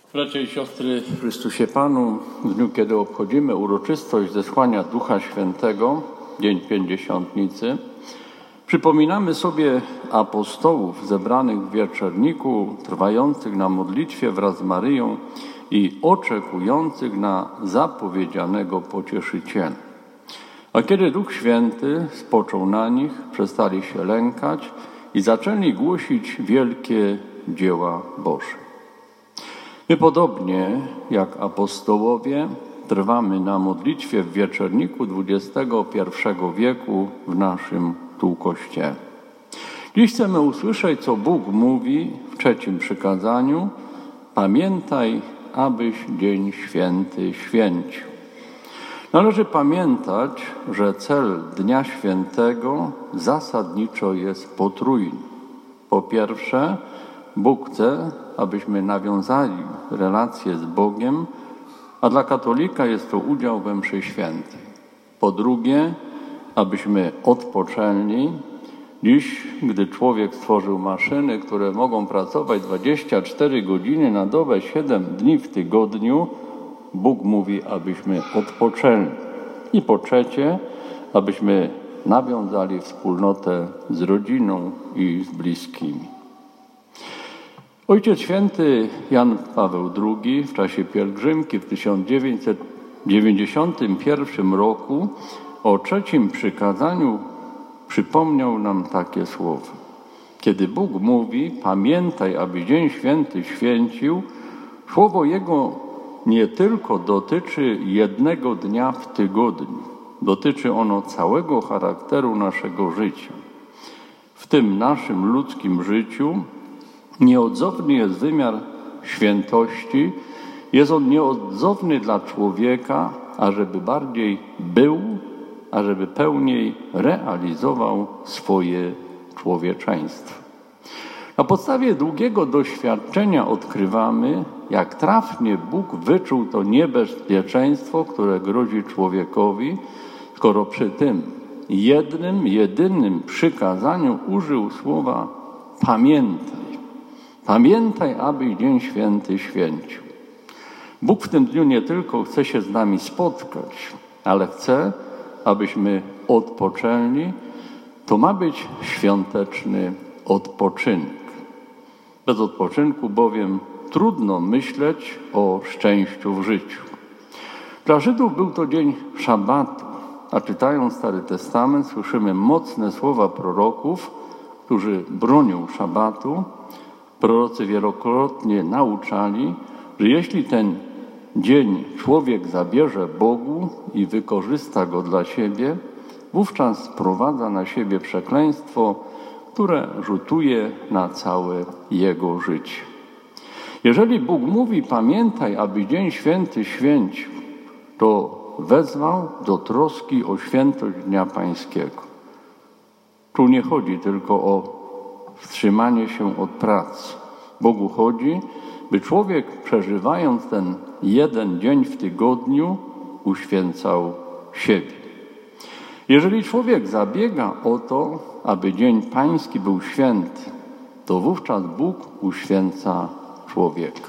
Bracia i siostry w Chrystusie Panu, w dniu, kiedy obchodzimy uroczystość zesłania Ducha Świętego, Dzień Pięćdziesiątnicy, przypominamy sobie apostołów zebranych w wieczorniku, trwających na modlitwie wraz z Maryją i oczekujących na zapowiedzianego Pocieszyciela. A kiedy Duch Święty spoczął na nich, przestali się lękać i zaczęli głosić wielkie dzieła Boże. My podobnie jak apostołowie trwamy na modlitwie w wieczorniku XXI wieku w naszym tu Kościele. Dziś chcemy usłyszeć, co Bóg mówi w trzecim przykazaniu: pamiętaj, abyś dzień święty święcił. Należy pamiętać, że cel Dnia Świętego zasadniczo jest potrójny. Po pierwsze, Bóg chce, abyśmy nawiązali relacje z Bogiem, a dla katolika jest to udział we mszy świętej. Po drugie, abyśmy odpoczęli. Dziś, gdy człowiek stworzył maszyny, które mogą pracować 24 godziny na dobę, 7 dni w tygodniu, Bóg mówi, abyśmy odpoczęli. I po trzecie, abyśmy nawiązali wspólnotę z rodziną i z bliskimi. Ojciec Święty Jan Paweł II w czasie pielgrzymki w 1991 roku o trzecim przykazaniu przypomniał nam takie słowa. Kiedy Bóg mówi: pamiętaj, aby dzień święty święcił, słowo Jego nie tylko dotyczy jednego dnia w tygodniu. Dotyczy ono całego charakteru naszego życia. W tym naszym ludzkim życiu nieodzowny jest wymiar świętości. Jest on nieodzowny dla człowieka, ażeby bardziej był, ażeby pełniej realizował swoje człowieczeństwo. Na podstawie długiego doświadczenia odkrywamy, jak trafnie Bóg wyczuł to niebezpieczeństwo, które grozi człowiekowi, skoro przy tym jedynym przykazaniu użył słowa pamiętaj. Pamiętaj, aby dzień święty święcił. Bóg w tym dniu nie tylko chce się z nami spotkać, ale chce, abyśmy odpoczęli. To ma być świąteczny odpoczynek. Bez odpoczynku bowiem trudno myśleć o szczęściu w życiu. Dla Żydów był to dzień szabatu, a czytając Stary Testament słyszymy mocne słowa proroków, którzy bronią szabatu. Prorocy wielokrotnie nauczali, że jeśli ten dzień człowiek zabierze Bogu i wykorzysta go dla siebie, wówczas sprowadza na siebie przekleństwo, które rzutuje na całe jego życie. Jeżeli Bóg mówi: pamiętaj, aby dzień święty święcił, to wezwał do troski o świętość Dnia Pańskiego. Tu nie chodzi tylko o wstrzymanie się od pracy. Bogu chodzi, by człowiek, przeżywając ten jeden dzień w tygodniu, uświęcał siebie. Jeżeli człowiek zabiega o to, aby dzień pański był święty, to wówczas Bóg uświęca człowieka.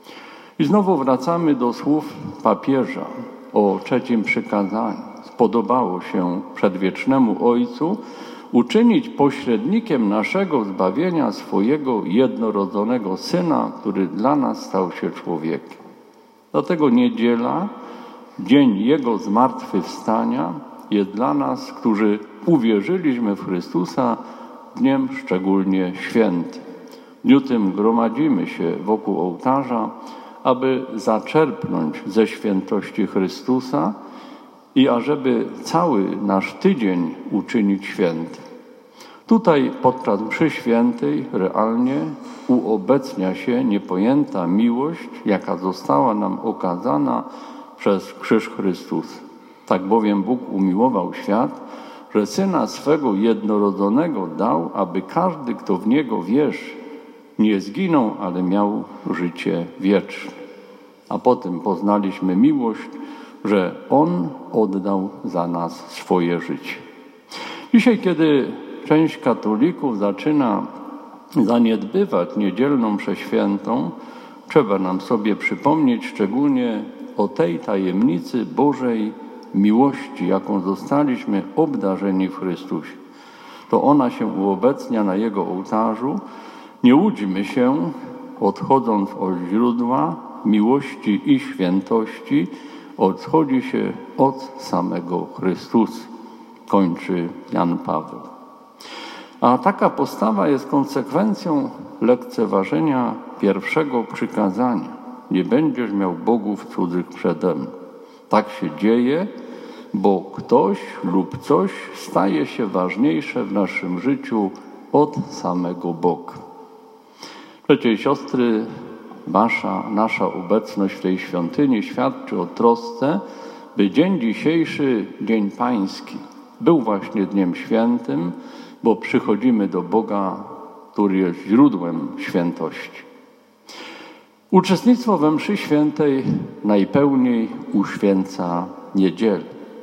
I znowu wracamy do słów papieża o trzecim przykazaniu. Spodobało się przedwiecznemu Ojcu uczynić pośrednikiem naszego zbawienia swojego jednorodzonego Syna, który dla nas stał się człowiekiem. Dlatego niedziela, dzień Jego zmartwychwstania, jest dla nas, którzy uwierzyliśmy w Chrystusa, dniem szczególnie świętym. W dniu tym gromadzimy się wokół ołtarza, aby zaczerpnąć ze świętości Chrystusa i ażeby cały nasz tydzień uczynić świętym. Tutaj podczas mszy świętej realnie uobecnia się niepojęta miłość, jaka została nam okazana przez krzyż Chrystusa. Tak bowiem Bóg umiłował świat, że Syna swego jednorodzonego dał, aby każdy, kto w Niego wierzy, nie zginął, ale miał życie wieczne. A potem poznaliśmy miłość, że On oddał za nas swoje życie. Dzisiaj, kiedy część katolików zaczyna zaniedbywać niedzielną mszę świętą, trzeba nam sobie przypomnieć szczególnie o tej tajemnicy Bożej miłości, jaką zostaliśmy obdarzeni w Chrystusie. To ona się uobecnia na Jego ołtarzu. Nie łudźmy się, odchodząc od źródła miłości i świętości, odchodzi się od samego Chrystusa, kończy Jan Paweł. A taka postawa jest konsekwencją lekceważenia pierwszego przykazania. Nie będziesz miał bogów cudzych przede mną. Tak się dzieje, bo ktoś lub coś staje się ważniejsze w naszym życiu od samego Boga. Bracia i siostry, nasza obecność w tej świątyni świadczy o trosce, by dzień dzisiejszy, Dzień Pański, był właśnie dniem świętym, bo przychodzimy do Boga, który jest źródłem świętości. Uczestnictwo we mszy świętej najpełniej uświęca niedzielę.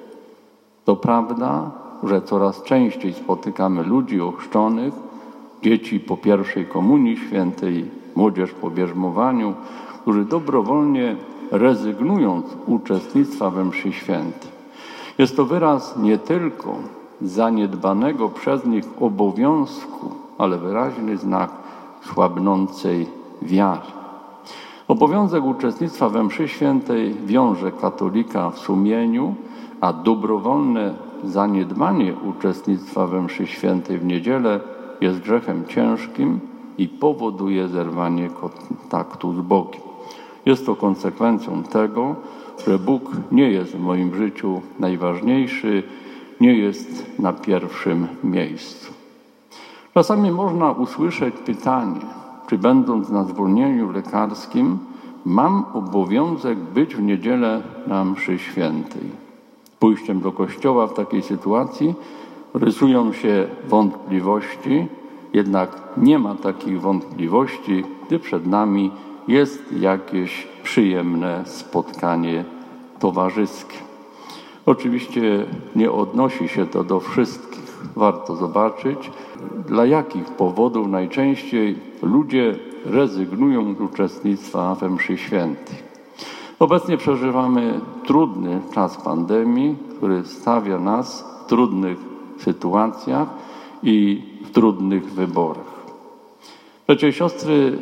To prawda, że coraz częściej spotykamy ludzi ochrzczonych, dzieci po pierwszej komunii świętej, młodzież po bierzmowaniu, którzy dobrowolnie rezygnują z uczestnictwa we mszy świętej. Jest to wyraz nie tylko zaniedbanego przez nich obowiązku, ale wyraźny znak słabnącej wiary. Obowiązek uczestnictwa we mszy świętej wiąże katolika w sumieniu, a dobrowolne zaniedbanie uczestnictwa we mszy świętej w niedzielę jest grzechem ciężkim i powoduje zerwanie kontaktu z Bogiem. Jest to konsekwencją tego, że Bóg nie jest w moim życiu najważniejszy, nie jest na pierwszym miejscu. Czasami można usłyszeć pytanie, czy będąc na zwolnieniu lekarskim, mam obowiązek być w niedzielę na mszy świętej. Pójściem do kościoła w takiej sytuacji rysują się wątpliwości, jednak nie ma takich wątpliwości, gdy przed nami jest jakieś przyjemne spotkanie towarzyskie. Oczywiście nie odnosi się to do wszystkich. Warto zobaczyć, dla jakich powodów najczęściej ludzie rezygnują z uczestnictwa we mszy świętej. Obecnie przeżywamy trudny czas pandemii, który stawia nas w trudnych sytuacjach i w trudnych wyborach. Bracia i siostry,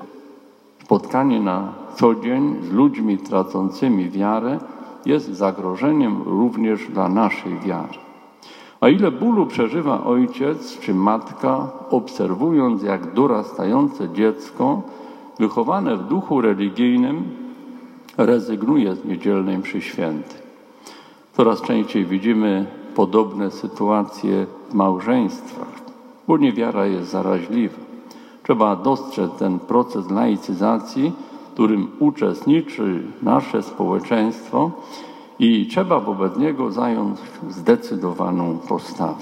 spotkanie na co dzień z ludźmi tracącymi wiarę jest zagrożeniem również dla naszej wiary. A ile bólu przeżywa ojciec czy matka, obserwując, jak dorastające dziecko, wychowane w duchu religijnym, rezygnuje z niedzielnej mszy świętej. Coraz częściej widzimy podobne sytuacje w małżeństwach, bo niewiara jest zaraźliwa. Trzeba dostrzec ten proces laicyzacji, w którym uczestniczy nasze społeczeństwo i trzeba wobec niego zająć zdecydowaną postawę.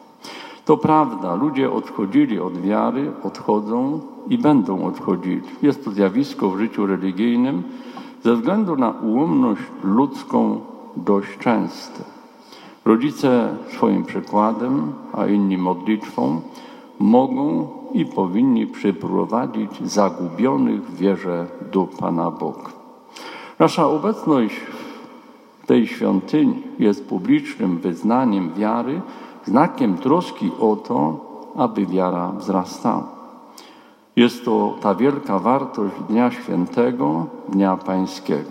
To prawda, ludzie odchodzili od wiary, odchodzą i będą odchodzili. Jest to zjawisko w życiu religijnym ze względu na ułomność ludzką dość częste. Rodzice swoim przykładem, a inni modlitwą mogą i powinni przyprowadzić zagubionych w wierze do Pana Boga. Nasza obecność w tej świątyni jest publicznym wyznaniem wiary, znakiem troski o to, aby wiara wzrastała. Jest to ta wielka wartość Dnia Świętego, Dnia Pańskiego.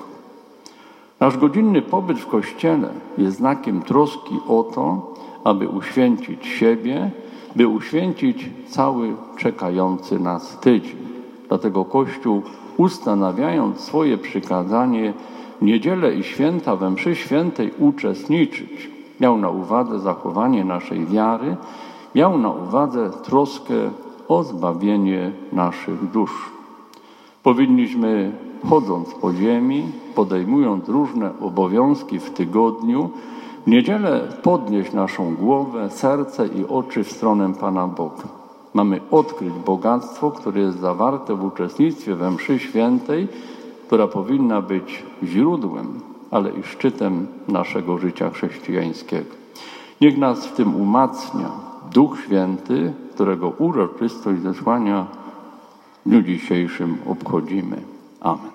Nasz godzinny pobyt w Kościele jest znakiem troski o to, aby uświęcić siebie, by uświęcić cały czekający nas tydzień. Dlatego Kościół, ustanawiając swoje przykazanie, niedzielę i święta we mszy świętej uczestniczyć, miał na uwadze zachowanie naszej wiary, miał na uwadze troskę o zbawienie naszych dusz. Powinniśmy, chodząc po ziemi, podejmując różne obowiązki w tygodniu, w niedzielę podnieść naszą głowę, serce i oczy w stronę Pana Boga. Mamy odkryć bogactwo, które jest zawarte w uczestnictwie we mszy świętej, która powinna być źródłem, ale i szczytem naszego życia chrześcijańskiego. Niech nas w tym umacnia Duch Święty, którego uroczystość zesłania w dniu dzisiejszym obchodzimy. Amen.